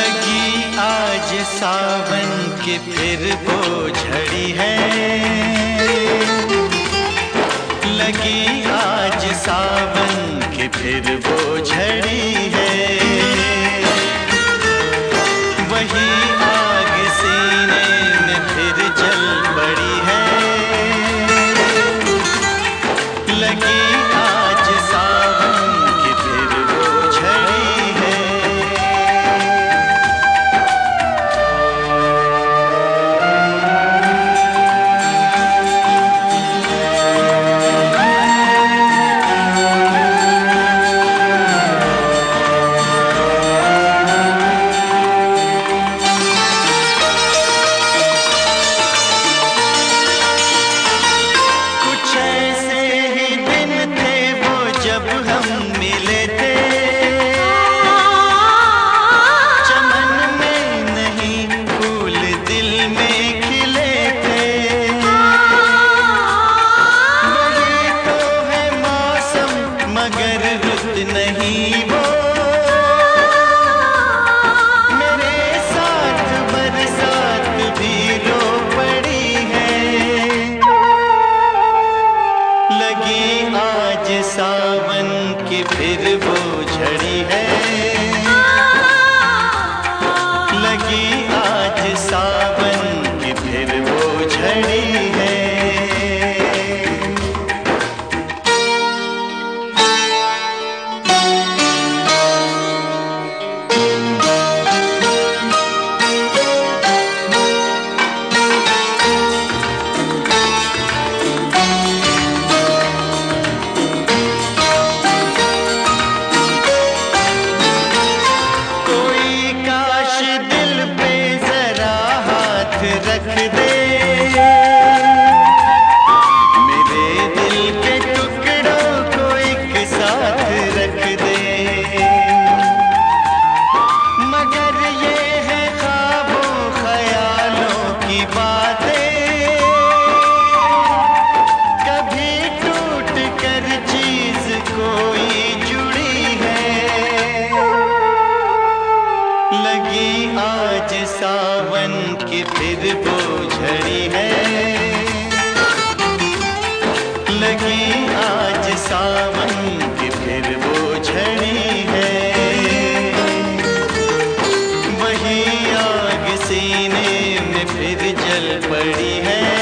लगी आज सावन की फिर वो झड़ी है, लगी आज सावन की फिर वो झड़ी है। वही आग सीने में फिर जल पड़ी है, लगी आज सावन की फिर वो झड़ी है। मगर रुत नहीं वो मेरे साथ बरसात भी रो पड़ी है, लगी आज सावन की फिर वो झड़ी है, लगी आज सावन की फिर वो झड़ी है। रख दे मेरे दिल के टुकड़ों को एक साथ रख दे, मगर ये है ख्वाबों ख्यालों की बातें, कभी टूट कर चीज कोई जुड़ी है, लगी आज सावन की फिर वो झड़ी है, लगी आज सावन की फिर वो झड़ी है। वही आग सीने में फिर जल पड़ी है,